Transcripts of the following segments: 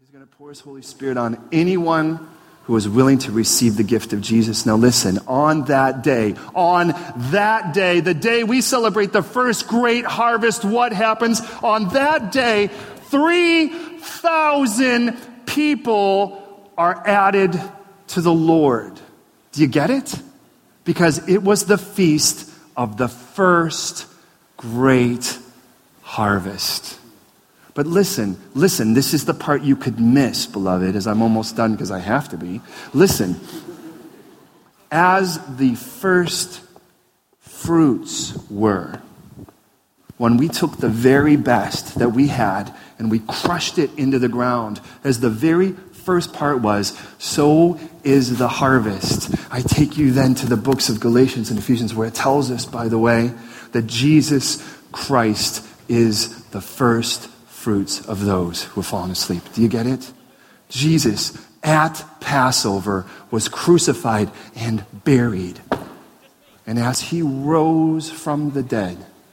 He's going to pour his Holy Spirit on anyone who is willing to receive the gift of Jesus. Now listen, on that day, the day we celebrate the first great harvest, what happens? On that day, 3,000 people are added to the Lord. Do you get it? Because it was the feast of the first great harvest. But listen, this is the part you could miss, beloved, as I'm almost done because I have to be. Listen, as the first fruits were, when we took the very best that we had and we crushed it into the ground, as the very first part was, so is the harvest. I take you then to the books of Galatians and Ephesians where it tells us, by the way, that Jesus Christ is the first fruits of those who have fallen asleep. Do you get it? Jesus at Passover was crucified and buried. And as he rose from the dead,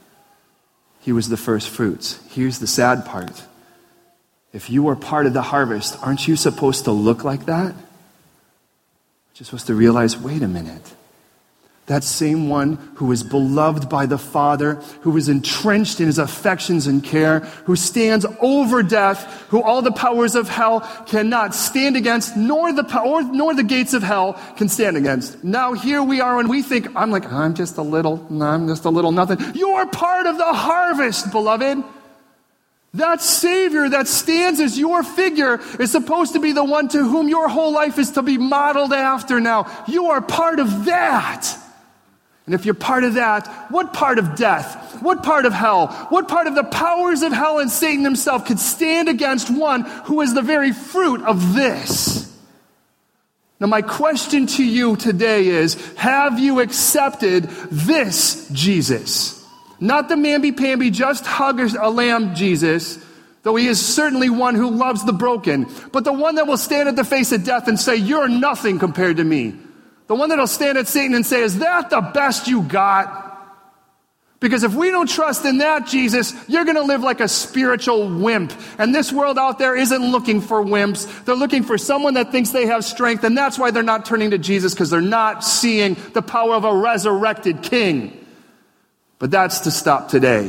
he was the first fruits. Here's the sad part. If you are part of the harvest, aren't you supposed to look like that? You're supposed to realize, wait a minute. That same one who is beloved by the Father, who is entrenched in his affections and care, who stands over death, who all the powers of hell cannot stand against, nor the gates of hell can stand against. Now here we are and we think, I'm just a little nothing. You are part of the harvest, beloved. That Savior that stands as your figure is supposed to be the one to whom your whole life is to be modeled after now. You are part of that. And if you're part of that, what part of death, what part of hell, what part of the powers of hell and Satan himself could stand against one who is the very fruit of this? Now my question to you today is, have you accepted this Jesus? Not the mamby-pamby, just hug a lamb Jesus, though he is certainly one who loves the broken, but the one that will stand at the face of death and say, you're nothing compared to me. The one that will stand at Satan and say, is that the best you got? Because if we don't trust in that Jesus, you're going to live like a spiritual wimp. And this world out there isn't looking for wimps. They're looking for someone that thinks they have strength, and that's why they're not turning to Jesus, because they're not seeing the power of a resurrected king. But that's to stop today.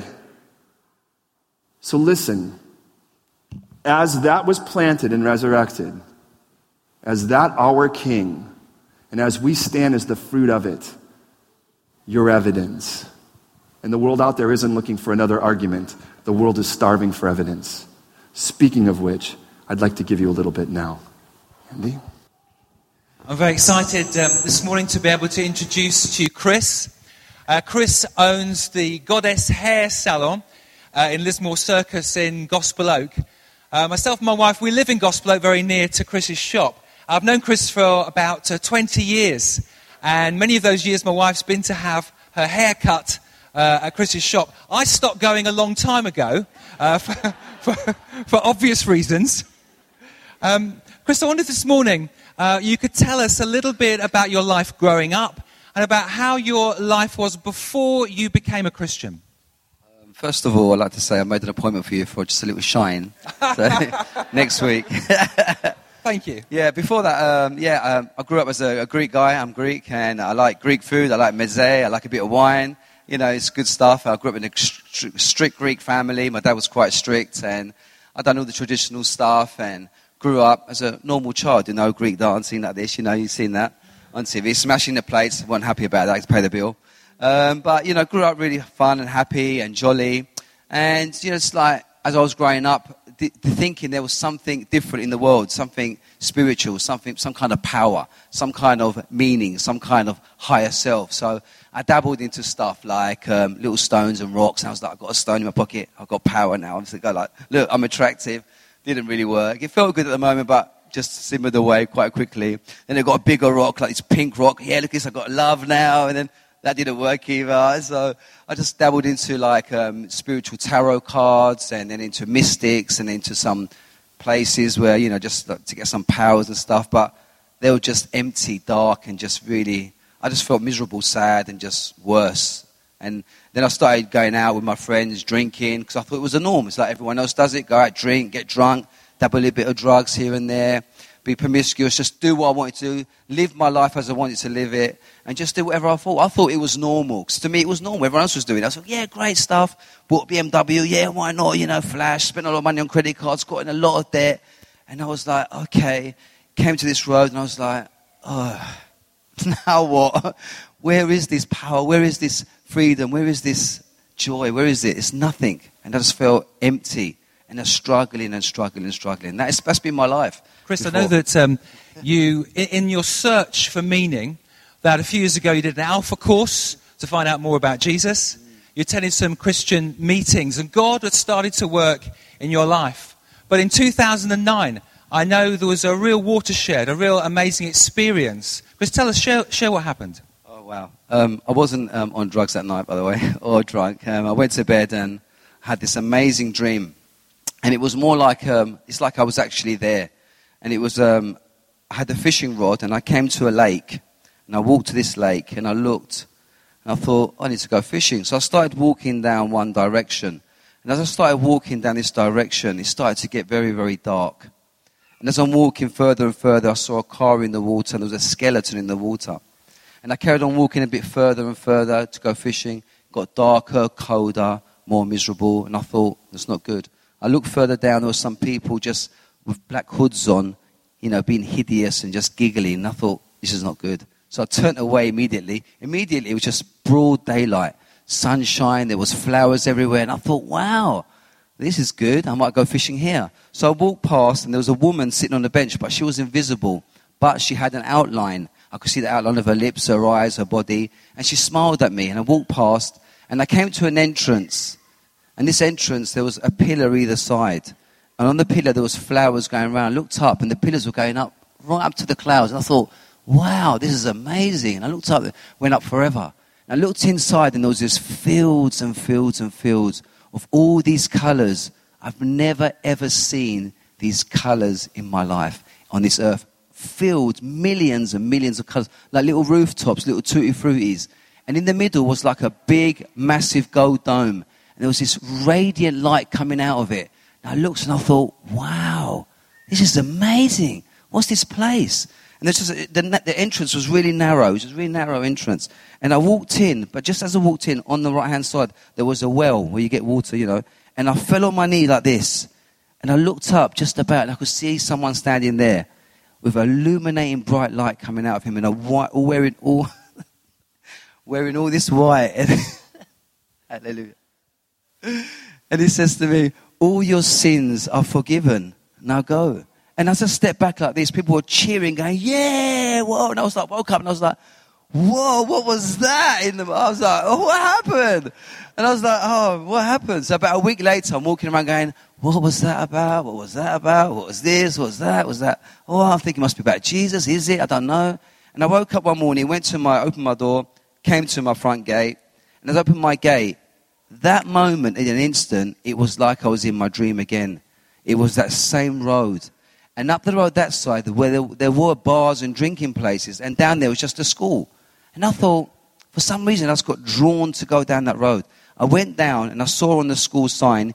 So listen, as that was planted and resurrected, as that our king, and as we stand as the fruit of it, your evidence. And the world out there isn't looking for another argument. The world is starving for evidence. Speaking of which, I'd like to give you a little bit now. Andy? I'm very excited this morning to be able to introduce to you Chris. Chris owns the Goddess Hair Salon in Lismore Circus in Gospel Oak. Myself and my wife, we live in Gospel Oak, very near to Chris's shop. I've known Chris for about 20 years, and many of those years my wife's been to have her hair cut at Chris's shop. I stopped going a long time ago for obvious reasons. Chris, I wondered this morning, you could tell us a little bit about your life growing up and about how your life was before you became a Christian. First of all, I'd like to say I made an appointment for you for just a little shine next week. Thank you. Yeah, before that, I grew up as a Greek guy. I'm Greek, and I like Greek food. I like meze. I like a bit of wine. You know, it's good stuff. I grew up in a strict Greek family. My dad was quite strict, and I'd done all the traditional stuff and grew up as a normal child, Greek dancing like this. You've seen that on TV. Smashing the plates. Wasn't happy about that. I had to pay the bill. But grew up really fun and happy and jolly. And, it's like, as I was growing up, the thinking there was something different in the world, something spiritual, some kind of power, some kind of meaning, some kind of higher self. So I dabbled into stuff like little stones and rocks. And I was like, I've got a stone in my pocket. I've got power now. I'm just going like, look, I'm attractive. Didn't really work. It felt good at the moment, but just simmered away quite quickly. Then I got a bigger rock, like this pink rock. Yeah, look at this, I've got love now. And then that didn't work either. So I just dabbled into like spiritual tarot cards and then into mystics and into some places where, just to get some powers and stuff. But they were just empty, dark, and just really, I just felt miserable, sad, and just worse. And then I started going out with my friends, drinking, because I thought it was a norm. It's like everyone else does it. Go out, drink, get drunk, dabble a little bit of drugs here and there, be promiscuous, just do what I wanted to do, live my life as I wanted to live it, and just do whatever I thought. I thought it was normal, because to me it was normal. Everyone else was doing it. I thought, yeah, great stuff. Bought a BMW, yeah, why not? Flash, spent a lot of money on credit cards, got in a lot of debt. And I was like, okay, came to this road, and I was like, oh, now what? Where is this power? Where is this freedom? Where is this joy? Where is it? It's nothing. And I just felt empty. And I'm struggling and struggling and struggling. That's been my life. Chris, before. I know that you, in your search for meaning, that a few years ago you did an Alpha course to find out more about Jesus. You attended some Christian meetings, and God had started to work in your life. But in 2009, I know there was a real watershed, a real amazing experience. Chris, tell us, share what happened. Oh, wow. I wasn't on drugs that night, by the way, or drunk. I went to bed and had this amazing dream. And it was more like, it's like I was actually there. And it was, I had the fishing rod, and I came to a lake. And I walked to this lake, and I looked. And I thought, I need to go fishing. So I started walking down one direction. And as I started walking down this direction, it started to get very, very dark. And as I'm walking further and further, I saw a car in the water, and there was a skeleton in the water. And I carried on walking a bit further and further to go fishing. It got darker, colder, more miserable. And I thought, that's not good. I looked further down, there were some people just with black hoods on, being hideous and just giggling. And I thought, this is not good. So I turned away immediately. Immediately, it was just broad daylight, sunshine, there was flowers everywhere. And I thought, wow, this is good. I might go fishing here. So I walked past, and there was a woman sitting on the bench, but she was invisible. But she had an outline. I could see the outline of her lips, her eyes, her body. And she smiled at me, and I walked past, and I came to an entrance. And this entrance, there was a pillar either side. And on the pillar, there was flowers going around. I looked up, and the pillars were going up, right up to the clouds. And I thought, wow, this is amazing. And I looked up, went up forever. And I looked inside, and there was just fields and fields and fields of all these colors. I've never, ever seen these colors in my life on this earth. Fields, millions and millions of colors, like little rooftops, little tutti fruities. And in the middle was like a big, massive gold dome. And there was this radiant light coming out of it. And I looked and I thought, wow, this is amazing. What's this place? And the entrance was really narrow. It was a really narrow entrance. And I walked in, but just as I walked in, on the right-hand side, there was a well where you get water, And I fell on my knee like this. And I looked up just about, and I could see someone standing there with illuminating bright light coming out of him, and wearing all this white. Hallelujah. And he says to me, all your sins are forgiven. Now go. And as I stepped back like this, people were cheering, going, yeah, whoa. And I was like, woke up and I was like, whoa, what was that? I was like, oh, what happened? And I was like, oh, what happened? So about a week later, I'm walking around going, what was that about? What was that about? What was this? What was that? What was that? Oh, I'm thinking it must be about Jesus. Is it? I don't know. And I woke up one morning, opened my door, came to my front gate. And as I opened my gate, that moment, in an instant, it was like I was in my dream again. It was that same road. And up the road that side, where there were bars and drinking places, and down there was just a school. And I thought, for some reason, I just got drawn to go down that road. I went down, and I saw on the school sign,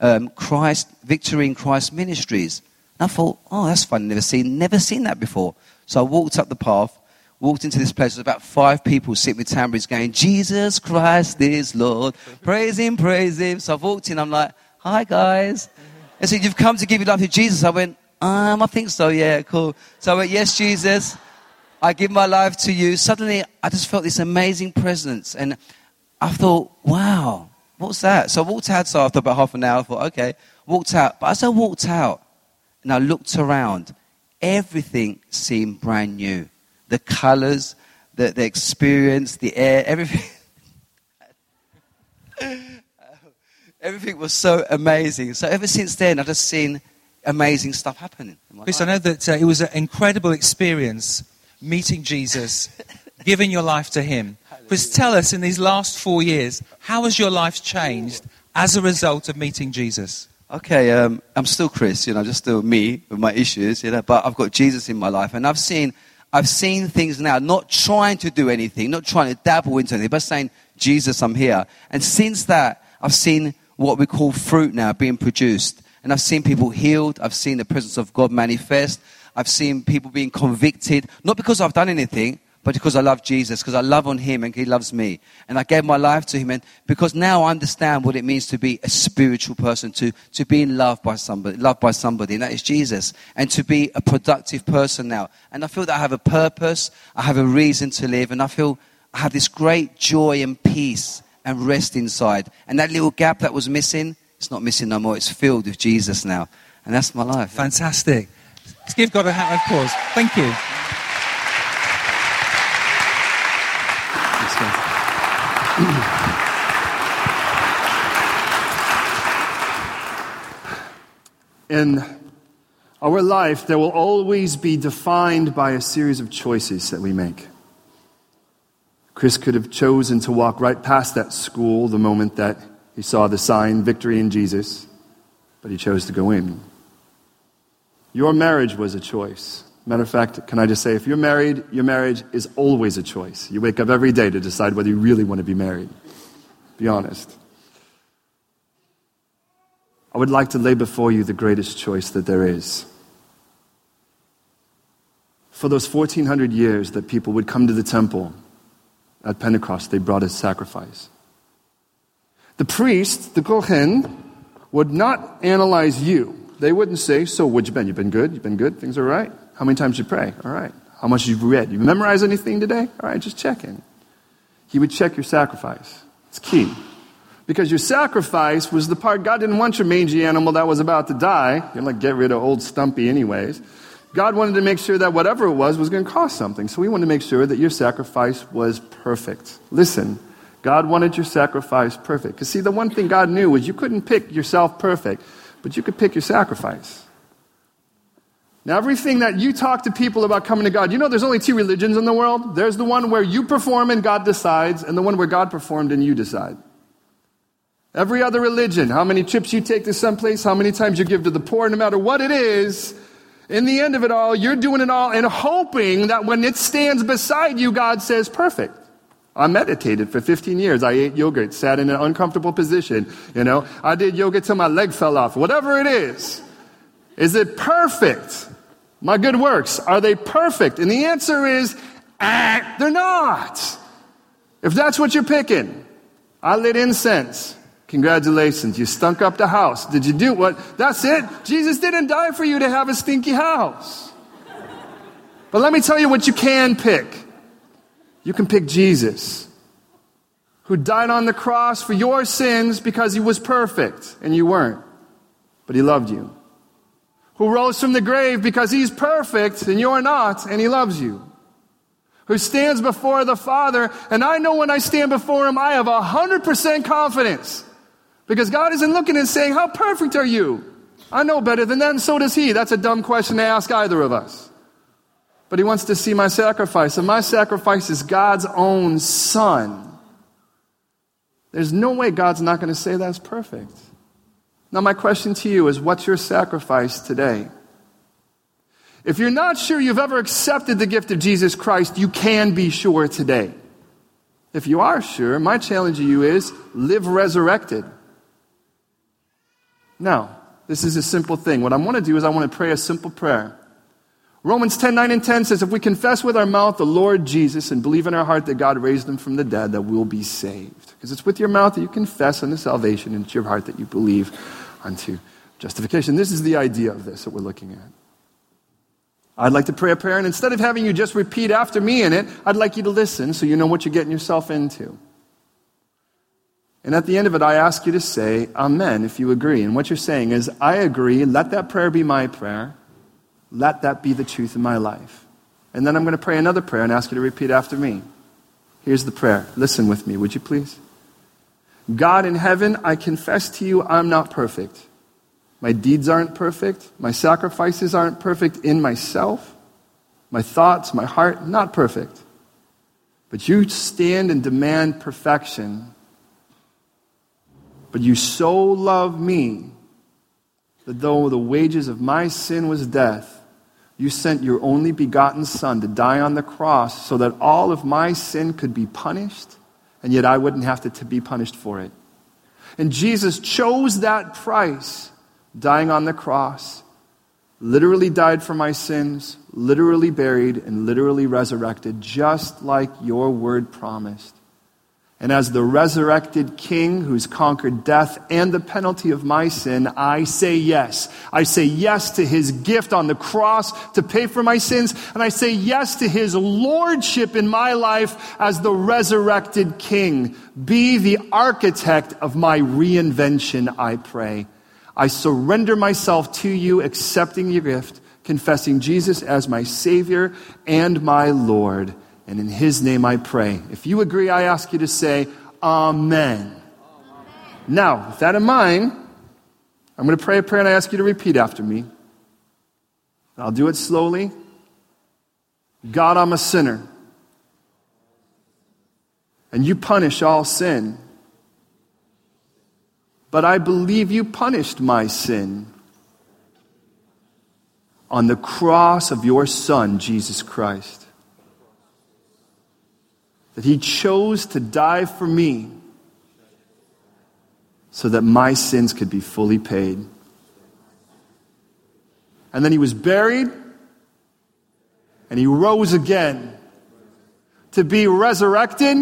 Victory in Christ Ministries. And I thought, oh, that's fun, never seen that before. So I walked up the path, walked into this place. There was about 5 people sitting with tambourines going, Jesus Christ is Lord. Praise Him, praise Him. So I walked in, I'm like, hi guys. And so you've come to give your life to Jesus. I went, I think so, yeah, cool. So I went, yes, Jesus, I give my life to you. Suddenly, I just felt this amazing presence. And I thought, wow, what's that? So I walked outside after about half an hour. I thought, okay, walked out. But as I walked out and I looked around, everything seemed brand new. The colors, the experience, the air, everything. Everything was so amazing. So ever since then, I've just seen amazing stuff happening. Chris, I know that it was an incredible experience meeting Jesus, giving your life to Him. Chris, tell us, in these last 4 years, how has your life changed as a result of meeting Jesus? Okay, I'm still Chris, just still me with my issues, but I've got Jesus in my life. And I've seen things now, not trying to do anything, not trying to dabble into anything, but saying, Jesus, I'm here. And since that, I've seen what we call fruit now being produced. And I've seen people healed. I've seen the presence of God manifest. I've seen people being convicted, not because I've done anything, but because I love Jesus, because I love on him and he loves me. And I gave my life to him, and because now I understand what it means to be a spiritual person, to be loved by somebody, and that is Jesus. And to be a productive person now. And I feel that I have a purpose, I have a reason to live, and I feel I have this great joy and peace and rest inside. And that little gap that was missing, it's not missing no more. It's filled with Jesus now. And that's my life. Fantastic. Let's give God a hand of applause. Thank you. In our life, there will always be defined by a series of choices that we make. Chris could have chosen to walk right past that school the moment that he saw the sign, Victory in Jesus, but he chose to go in. Your marriage was a choice. Matter of fact, can I just say, if you're married, your marriage is always a choice. You wake up every day to decide whether you really want to be married. Be honest. I would like to lay before you the greatest choice that there is. For those 1,400 years that people would come to the temple at Pentecost, they brought a sacrifice. The priest, the Kohen, would not analyze you. They wouldn't say, so what you been? You've been good? You've been good? Things are all right? How many times you pray? All right. How much you've read? You memorize anything today? All right, just checking. He would check your sacrifice. It's key. Because your sacrifice was the part. God didn't want your mangy animal that was about to die. You're like, get rid of old Stumpy anyways. God wanted to make sure that whatever it was going to cost something. So he wanted to make sure that your sacrifice was perfect. Listen, God wanted your sacrifice perfect. Because see, the one thing God knew was you couldn't pick yourself perfect, but you could pick your sacrifice. Now, everything that you talk to people about coming to God, you know there's only two religions in the world. There's the one where you perform and God decides, and the one where God performed and you decide. Every other religion, how many trips you take to someplace, how many times you give to the poor, no matter what it is, in the end of it all, you're doing it all and hoping that when it stands beside you, God says, perfect. I meditated for 15 years. I ate yogurt, sat in an uncomfortable position. I did yoga till my leg fell off. Whatever it is it perfect? My good works, are they perfect? And the answer is, they're not. If that's what you're picking, I lit incense. Congratulations, you stunk up the house. Did you do what? That's it. Jesus didn't die for you to have a stinky house. But let me tell you what you can pick. You can pick Jesus, who died on the cross for your sins because he was perfect and you weren't, but he loved you. Who rose from the grave because he's perfect and you're not, and he loves you. Who stands before the Father, and I know when I stand before him, I have 100% confidence. Because God isn't looking and saying, how perfect are you? I know better than that, and so does he. That's a dumb question to ask either of us. But he wants to see my sacrifice, and my sacrifice is God's own Son. There's no way God's not going to say that's perfect. Now my question to you is, what's your sacrifice today? If you're not sure you've ever accepted the gift of Jesus Christ, you can be sure today. If you are sure, my challenge to you is, live resurrected. Now, this is a simple thing. What I want to do is I want to pray a simple prayer. Romans 10:9-10 says, if we confess with our mouth the Lord Jesus and believe in our heart that God raised him from the dead, that we'll be saved. Because it's with your mouth that you confess unto salvation, and it's your heart that you believe unto justification. This is the idea of this that we're looking at. I'd like to pray a prayer, and instead of having you just repeat after me in it, I'd like you to listen so you know what you're getting yourself into. And at the end of it, I ask you to say, Amen, if you agree. And what you're saying is, I agree, let that prayer be my prayer. Let that be the truth in my life. And then I'm going to pray another prayer and ask you to repeat after me. Here's the prayer. Listen with me, would you please? God in heaven, I confess to you I'm not perfect. My deeds aren't perfect. My sacrifices aren't perfect in myself. My thoughts, my heart, not perfect. But you stand and demand perfection. But you so love me that though the wages of my sin was death, you sent your only begotten Son to die on the cross so that all of my sin could be punished, and yet I wouldn't have to be punished for it. And Jesus chose that price dying on the cross, literally died for my sins, literally buried, and literally resurrected, just like your word promised. And as the resurrected King who's conquered death and the penalty of my sin, I say yes. I say yes to his gift on the cross to pay for my sins, and I say yes to his lordship in my life as the resurrected King. Be the architect of my reinvention, I pray. I surrender myself to you, accepting your gift, confessing Jesus as my Savior and my Lord. And in his name I pray. If you agree, I ask you to say, Amen. Now, with that in mind, I'm going to pray a prayer and I ask you to repeat after me. I'll do it slowly. God, I'm a sinner. And you punish all sin. But I believe you punished my sin on the cross of your Son, Jesus Christ. That he chose to die for me so that my sins could be fully paid. And then he was buried and he rose again to be resurrected,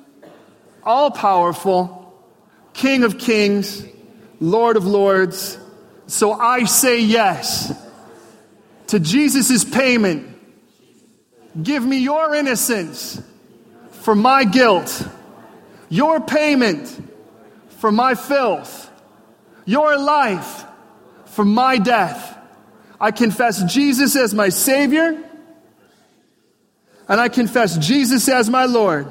all-powerful, King of kings, Lord of lords. So I say yes to Jesus' payment. Give me your innocence for my guilt, your payment for my filth, your life for my death. I confess Jesus as my Savior, and I confess Jesus as my Lord.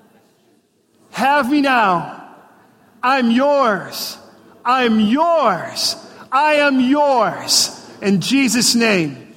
Have me now. I'm yours. I'm yours. I am yours. In Jesus' name.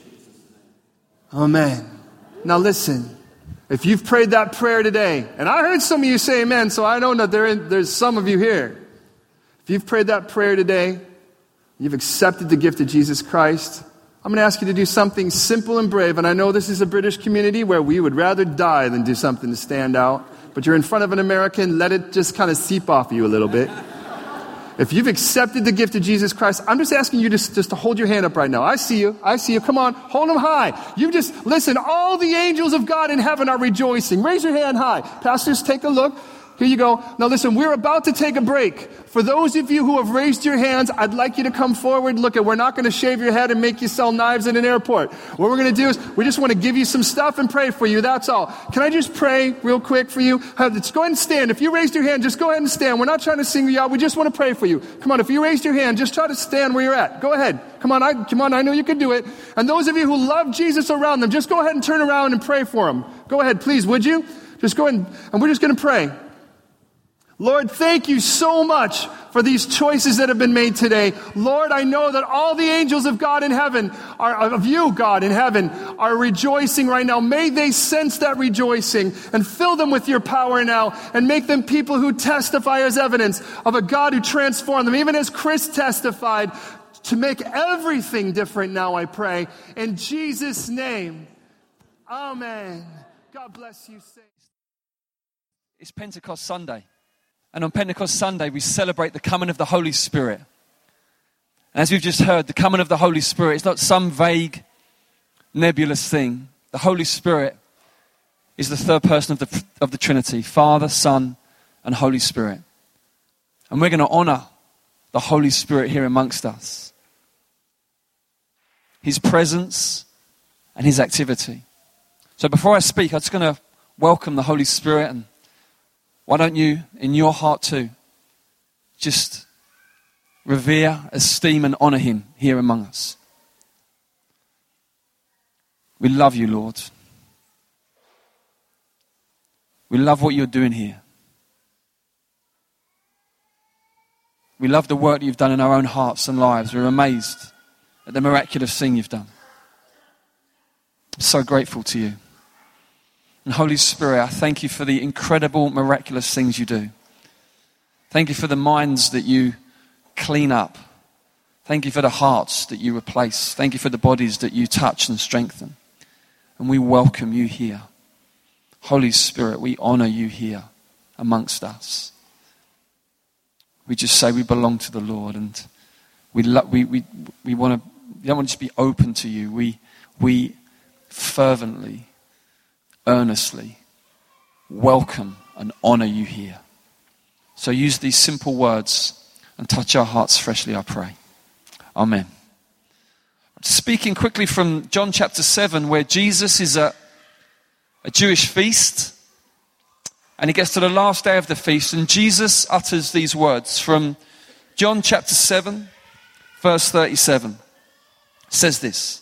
Amen. Now listen. If you've prayed that prayer today, and I heard some of you say amen, so I know that there's some of you here. If you've prayed that prayer today, you've accepted the gift of Jesus Christ, I'm going to ask you to do something simple and brave. And I know this is a British community where we would rather die than do something to stand out. But you're in front of an American, let it just kind of seep off you a little bit. If you've accepted the gift of Jesus Christ, I'm just asking you just to hold your hand up right now. I see you. I see you. Come on. Hold them high. You just, listen, all the angels of God in heaven are rejoicing. Raise your hand high. Pastors, take a look. Here you go. Now listen, we're about to take a break. For those of you who have raised your hands, I'd like you to come forward. Look, we're not going to shave your head and make you sell knives at an airport. What we're going to do is we just want to give you some stuff and pray for you. That's all. Can I just pray real quick for you? Let's go ahead and stand. If you raised your hand, just go ahead and stand. We're not trying to single you out. We just want to pray for you. Come on, if you raised your hand, just try to stand where you're at. Go ahead. Come on, I know you can do it. And those of you who love Jesus around them, just go ahead and turn around and pray for them. Go ahead, please, would you? Just go ahead and we're just going to pray. Lord, thank you so much for these choices that have been made today. Lord, I know that all the angels of God in heaven, of you, God in heaven, are rejoicing right now. May they sense that rejoicing and fill them with your power now and make them people who testify as evidence of a God who transformed them. Even as Chris testified, to make everything different now, I pray. In Jesus' name, amen. God bless you, saints. It's Pentecost Sunday. And on Pentecost Sunday, we celebrate the coming of the Holy Spirit. And as we've just heard, the coming of the Holy Spirit is not some vague, nebulous thing. The Holy Spirit is the third person of the Trinity, Father, Son, and Holy Spirit. And we're going to honor the Holy Spirit here amongst us. His presence and his activity. So before I speak, I'm just going to welcome the Holy Spirit, and why don't you, in your heart too, just revere, esteem, and honor him here among us. We love you, Lord. We love what you're doing here. We love the work that you've done in our own hearts and lives. We're amazed at the miraculous thing you've done. I'm so grateful to you. And Holy Spirit, I thank you for the incredible, miraculous things you do. Thank you for the minds that you clean up. Thank you for the hearts that you replace. Thank you for the bodies that you touch and strengthen. And we welcome you here. Holy Spirit, we honor you here amongst us. We just say we belong to the Lord, and We don't want to just be open to you. We fervently, earnestly welcome and honor you here. So use these simple words and touch our hearts freshly, I pray. Amen. Speaking quickly from John chapter 7, where Jesus is at a Jewish feast, and he gets to the last day of the feast, and Jesus utters these words from John chapter 7, verse 37. It says this: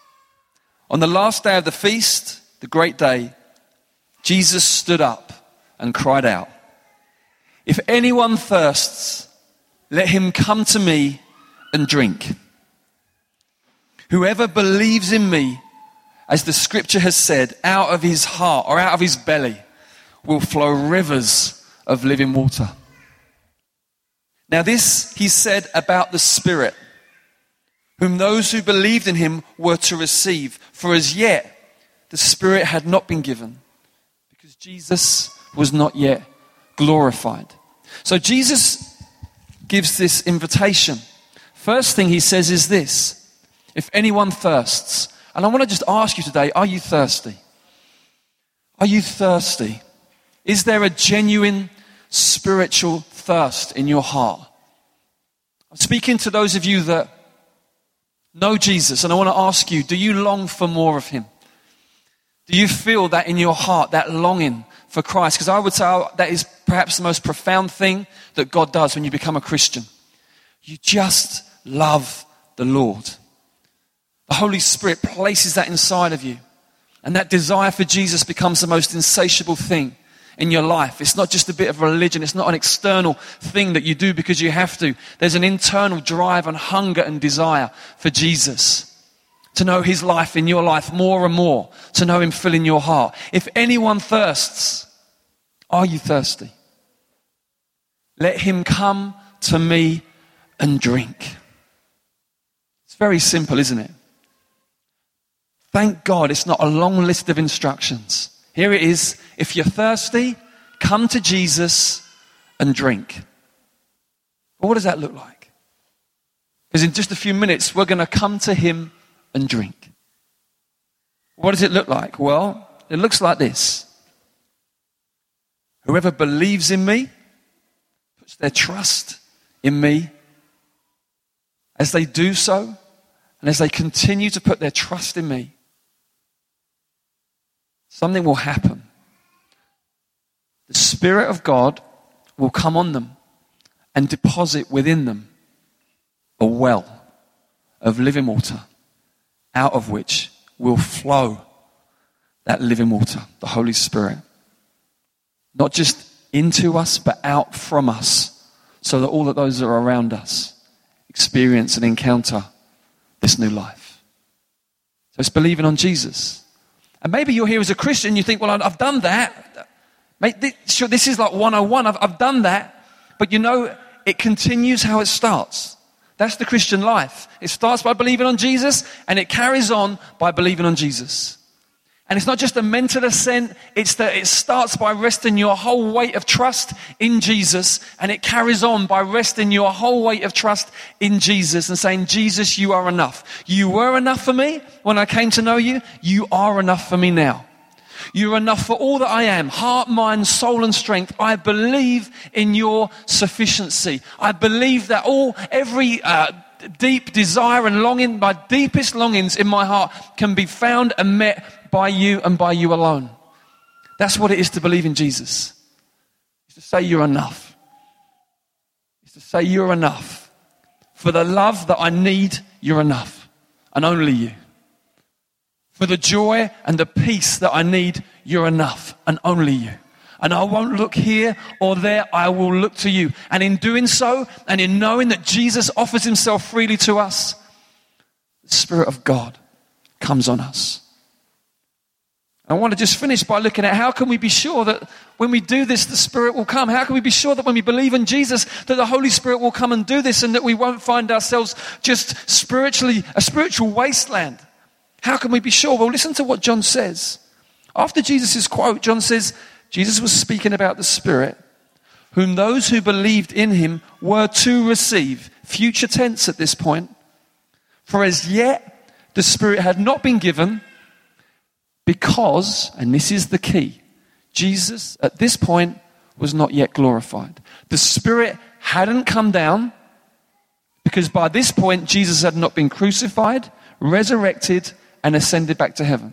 on the last day of the feast, the great day, Jesus stood up and cried out, "If anyone thirsts, let him come to me and drink. Whoever believes in me, as the scripture has said, out of his heart or out of his belly will flow rivers of living water." Now this he said about the Spirit, whom those who believed in him were to receive. For as yet the Spirit had not been given, because Jesus was not yet glorified. So Jesus gives this invitation. First thing he says is this: if anyone thirsts. And I want to just ask you today, are you thirsty? Are you thirsty? Is there a genuine spiritual thirst in your heart? I'm speaking to those of you that know Jesus, and I want to ask you, do you long for more of him? Do you feel that in your heart, that longing for Christ? Because I would say that is perhaps the most profound thing that God does when you become a Christian. You just love the Lord. The Holy Spirit places that inside of you. And that desire for Jesus becomes the most insatiable thing in your life. It's not just a bit of religion. It's not an external thing that you do because you have to. There's an internal drive and hunger and desire for Jesus. To know his life in your life more and more. To know him fill in your heart. If anyone thirsts, are you thirsty? Let him come to me and drink. It's very simple, isn't it? Thank God it's not a long list of instructions. Here it is. If you're thirsty, come to Jesus and drink. But what does that look like? Because in just a few minutes, we're going to come to him and drink. What does it look like? Well, it looks like this. Whoever believes in me, puts their trust in me, as they do so, and as they continue to put their trust in me, something will happen. The Spirit of God will come on them and deposit within them a well of living water, out of which will flow that living water, the Holy Spirit. Not just into us, but out from us, so that all of those that are around us experience and encounter this new life. So it's believing on Jesus. And maybe you're here as a Christian, you think, well, I've done that. Mate, this is like 101. I've done that. But you know, it continues how it starts. That's the Christian life. It starts by believing on Jesus, and it carries on by believing on Jesus. And it's not just a mental assent, it's that it starts by resting your whole weight of trust in Jesus, and it carries on by resting your whole weight of trust in Jesus and saying, Jesus, you are enough. You were enough for me when I came to know you. You are enough for me now. You're enough for all that I am, heart, mind, soul, and strength. I believe in your sufficiency. I believe that every deep desire and longing, my deepest longings in my heart can be found and met by you and by you alone. That's what it is to believe in Jesus. It's to say you're enough. It's to say you're enough. For the love that I need, you're enough. And only you. For the joy and the peace that I need, you're enough. And only you. And I won't look here or there, I will look to you. And in doing so, and in knowing that Jesus offers himself freely to us, the Spirit of God comes on us. I want to just finish by looking at how can we be sure that when we do this, the Spirit will come? How can we be sure that when we believe in Jesus, that the Holy Spirit will come and do this, and that we won't find ourselves just a spiritual wasteland? How can we be sure? Well, listen to what John says. After Jesus' quote, John says, Jesus was speaking about the Spirit, whom those who believed in him were to receive. future tense at this point. For as yet the Spirit had not been given because, and this is the key, Jesus at this point was not yet glorified. The Spirit hadn't come down because by this point Jesus had not been crucified, resurrected, and ascended back to heaven.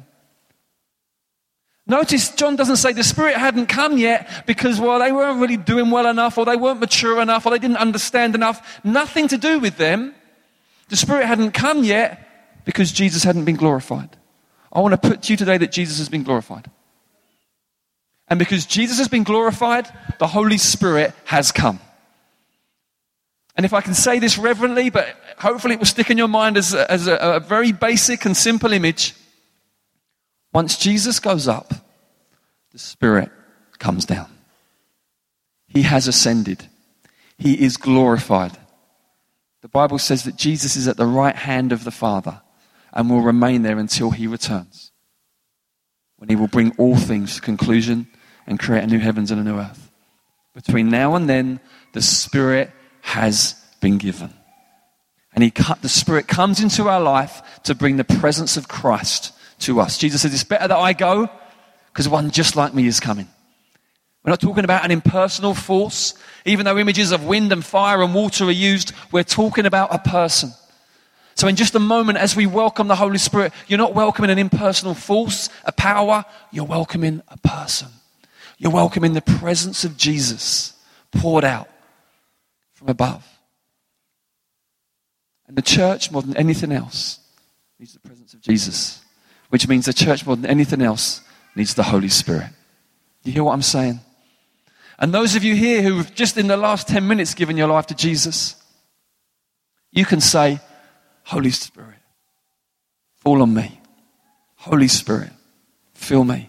Notice John doesn't say the Spirit hadn't come yet because, well, they weren't really doing well enough, or they weren't mature enough, or they didn't understand enough. Nothing to do with them. The Spirit hadn't come yet because Jesus hadn't been glorified. I want to put to you today that Jesus has been glorified. And because Jesus has been glorified, the Holy Spirit has come. And if I can say this reverently, but hopefully it will stick in your mind as a very basic and simple image. Once Jesus goes up, the Spirit comes down. He has ascended. He is glorified. The Bible says that Jesus is at the right hand of the Father and will remain there until he returns, when he will bring all things to conclusion and create a new heavens and a new earth. Between now and then, the Spirit has been given. And the Spirit comes into our life to bring the presence of Christ to us. Jesus says, it's better that I go because one just like me is coming. We're not talking about an impersonal force. Even though images of wind and fire and water are used, we're talking about a person. So in just a moment, as we welcome the Holy Spirit, you're not welcoming an impersonal force, a power. You're welcoming a person. You're welcoming the presence of Jesus poured out from above. And the church, more than anything else, needs the presence of Jesus. Which means the church, more than anything else, needs the Holy Spirit. You hear what I'm saying? And those of you here who've just in the last 10 minutes given your life to Jesus, you can say, Holy Spirit, fall on me. Holy Spirit, fill me.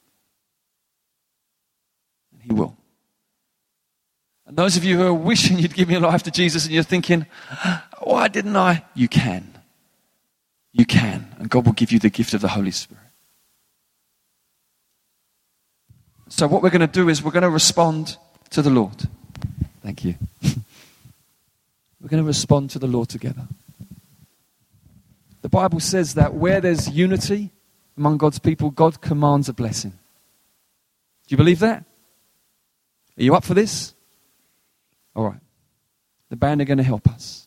And he will. And those of you who are wishing you'd give your life to Jesus and you're thinking, why didn't I? You can. You can. And God will give you the gift of the Holy Spirit. So what we're going to do is we're going to respond to the Lord. Thank you. We're going to respond to the Lord together. The Bible says that where there's unity among God's people, God commands a blessing. Do you believe that? Are you up for this? All right. The band are going to help us.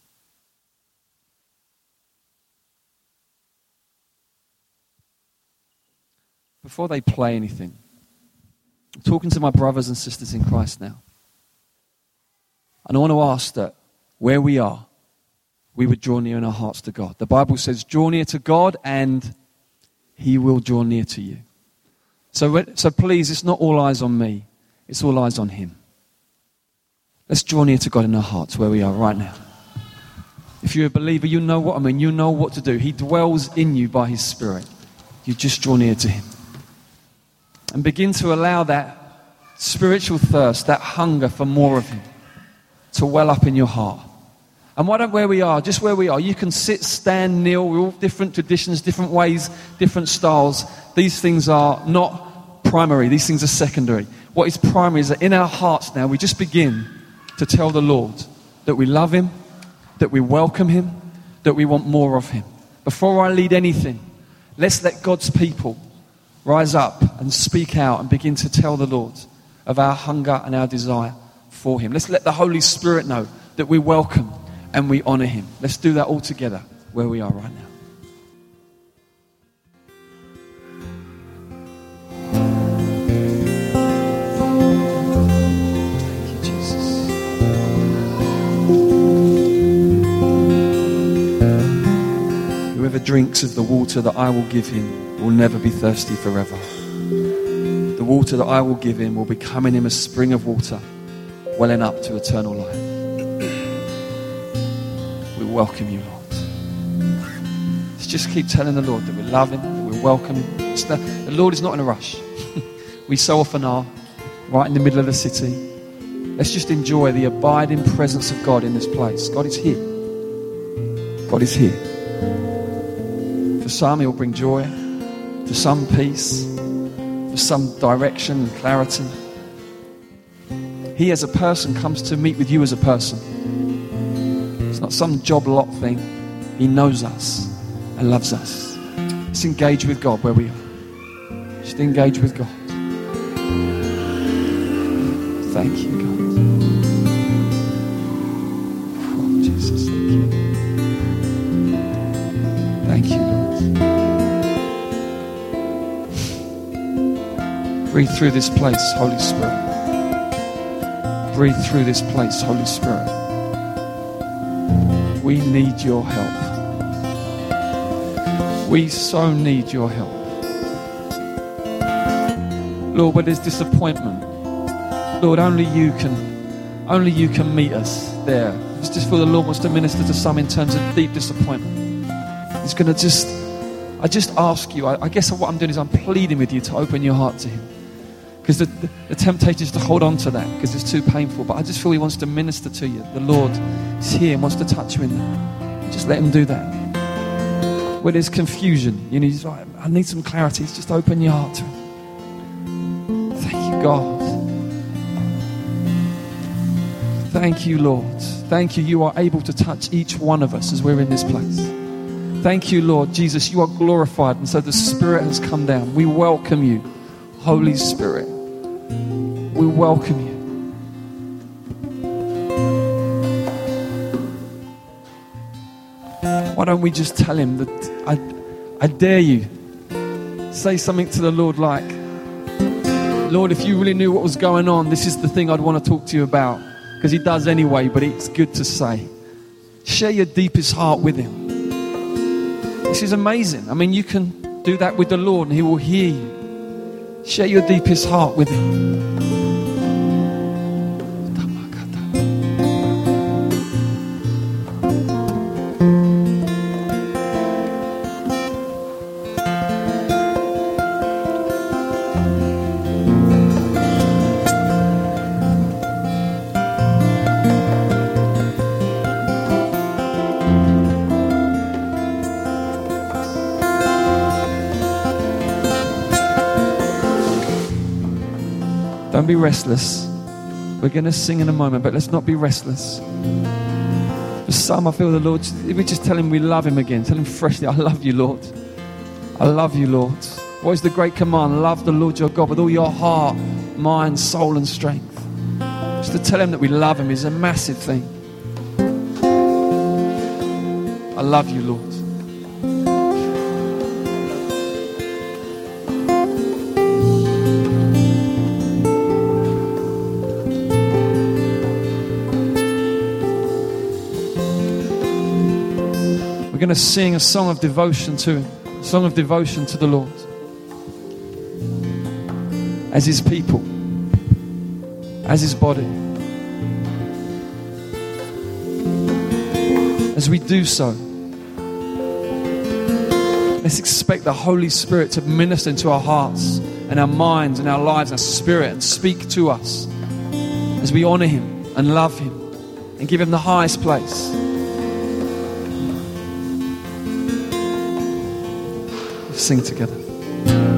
Before they play anything, I'm talking to my brothers and sisters in Christ now. And I want to ask that where we are, we would draw near in our hearts to God. The Bible says, draw near to God and he will draw near to you. So please, it's not all eyes on me. It's all eyes on him. Let's draw near to God in our hearts where we are right now. If you're a believer, you know what I mean. You know what to do. He dwells in you by his Spirit. You just draw near to him. And begin to allow that spiritual thirst, that hunger for more of him, to well up in your heart. And why don't where we are, just where we are, you can sit, stand, kneel. We're all different traditions, different ways, different styles. These things are not primary. These things are secondary. What is primary is that in our hearts now, we just begin to tell the Lord that we love him, that we welcome him, that we want more of him. Before I lead anything, let's let God's people rise up and speak out and begin to tell the Lord of our hunger and our desire for him. Let's let the Holy Spirit know that we welcome and we honor him. Let's do that all together where we are right now. Thank you, Jesus. Whoever drinks of the water that I will give him will never be thirsty forever. The water that I will give him will become in him a spring of water, welling up to eternal life. We welcome you, Lord. Let's just keep telling the Lord that we love him, that we welcome him. The Lord is not in a rush. We so often are, right in the middle of the city. Let's just enjoy the abiding presence of God in this place. God is here. God is here. For some, he'll bring joy. For some, peace. For some, direction and clarity. He as a person comes to meet with you as a person. It's not some job lot thing. He knows us and loves us. Let's engage with God where we are. Just engage with God. Thank you, God. Oh, Jesus, thank you. Thank you, Lord. Breathe through this place, Holy Spirit. Breathe through this place, Holy Spirit. We need your help. We so need your help. Lord, where there's disappointment, Lord, only you can meet us there. I just feel the Lord wants to minister to some in terms of deep disappointment. He's going to I just ask you, I guess what I'm doing is I'm pleading with you to open your heart to him. Because the temptation is to hold on to that because it's too painful. But I just feel he wants to minister to you. The Lord is here and wants to touch you in there. Just let him do that. Where there's confusion, he's like, I need some clarity. Just open your heart to him. Thank you, God. Thank you, Lord. Thank you. You are able to touch each one of us as we're in this place. Thank you, Lord. Jesus, you are glorified. And so the Spirit has come down. We welcome you, Holy Spirit. We welcome you. Why don't we just tell him that I dare you. Say something to the Lord like, Lord, if you really knew what was going on, this is the thing I'd want to talk to you about. Because he does anyway, but it's good to say. Share your deepest heart with him. This is amazing. I mean, you can do that with the Lord and he will hear you. Share your deepest heart with him. Don't be restless. We're going to sing in a moment, but let's not be restless. For some, I feel the Lord, if we just tell him we love him again, tell him freshly, I love you, Lord. I love you, Lord. What is the great command? Love the Lord your God with all your heart, mind, soul, and strength. Just to tell him that we love him is a massive thing. I love you, Lord. We're going to sing a song of devotion to him, a song of devotion to the Lord as his people, as his body. As we do so, let's expect the Holy Spirit to minister into our hearts and our minds and our lives, our spirit, and speak to us as we honor him and love him and give him the highest place. Sing together.